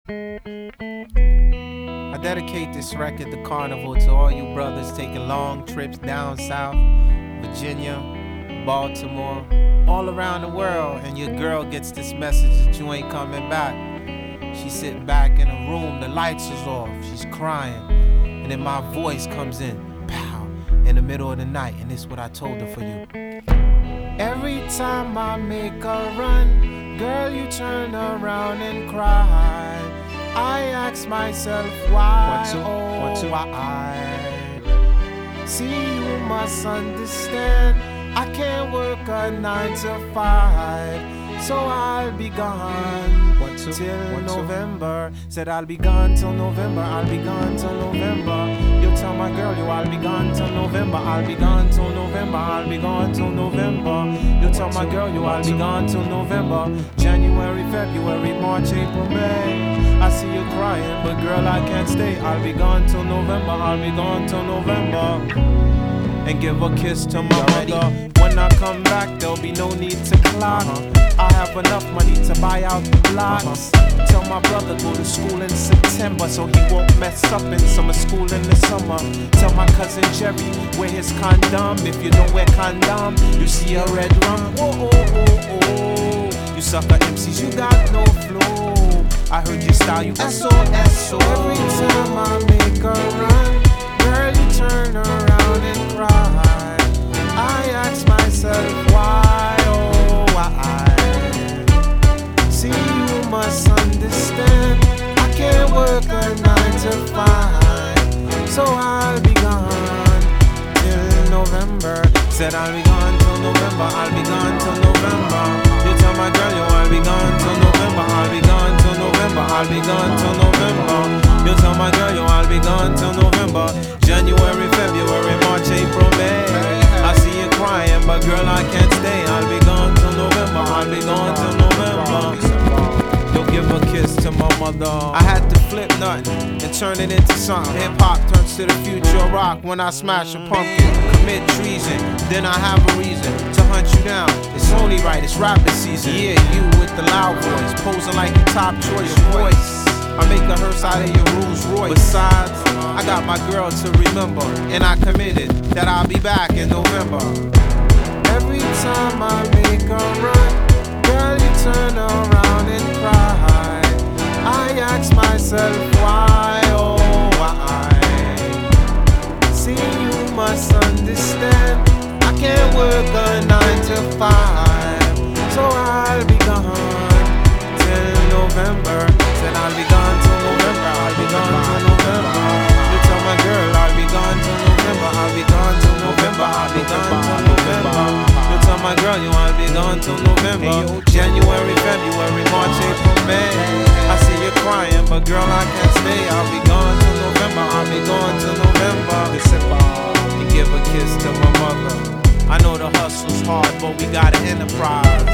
I dedicate this record to Carnival to all you brothers taking long trips down south, Virginia, Baltimore, all around the world, and your girl gets this message that you ain't coming back. She's sitting back in a room, the lights is off, she's crying, and then my voice comes in, pow, in the middle of the night, and this is what I told her for you. Every time I make a run, girl, you turn around and cry. I ask myself why, why? See, you must understand, I can't work a 9 to 5, so I'll be gone till November. Said I'll be gone till November, I'll be gone till November. You tell my girl, I'll be gone till November, I'll be gone till November, I'll be gone till November. You tell my girl, I'll be gone till November. January, February, March, April, May. I see you crying, but girl, I can't stay. I'll be gone till November, I'll be gone till November. And give a kiss to my mother. When I come back, there'll be no need to clock. I have enough money to buy out the blocks. Tell my brother go to school in September, so he won't mess up in summer school in the summer. Tell my cousin Jerry wear his condom. If you don't wear condom, you see a red rum. Oh, oh, oh, oh. You sucker MCs, you got no flow. I heard your style, you SOS. Every time I make a run, girl, you turn around and cry. I ask myself why, oh why? See, you must understand, I can't work a 9 to 5, so I'll be gone till November. Said I'll be gone till November, I'll be gone till November. You tell my girl, I'll be gone till November, I'll be gone till November, I'll be gone till November. You tell my girl, I'll be gone till November. January, February, March, April, May. I see you crying, but girl, I can't stay. I'll be gone till November, I'll be gone till November. You'll give a kiss to my mother. I had to flip nothing and turn it into something. Hip-hop turns to the future of rock when I smash a pumpkin. Commit treason, then I have a reason to hunt you down. It's only right, it's rapping season. Yeah, you with the loud voice, posing like your top choice voice. I make a hearse out of your Rolls Royce. Besides, I got my girl to remember, and I committed that I'll be back in November. Every time I make a run, girl, you turn around and cry. I ask myself why, oh why? See, you must understand, I can't work a 9 to 5, so I'll be gone till November. Said I'll be gone till November, I'll be gone till November. You tell my girl I'll be gone till November, I'll be gone till November, I'll be gone till November. You tell my girl I'll be gone till November. January, February, March, April, May. I see you crying, but girl, I can't stay. I'll be gone till November, I'll be gone till November. And give a kiss to my mother. I know the hustle's hard, but we got an enterprise.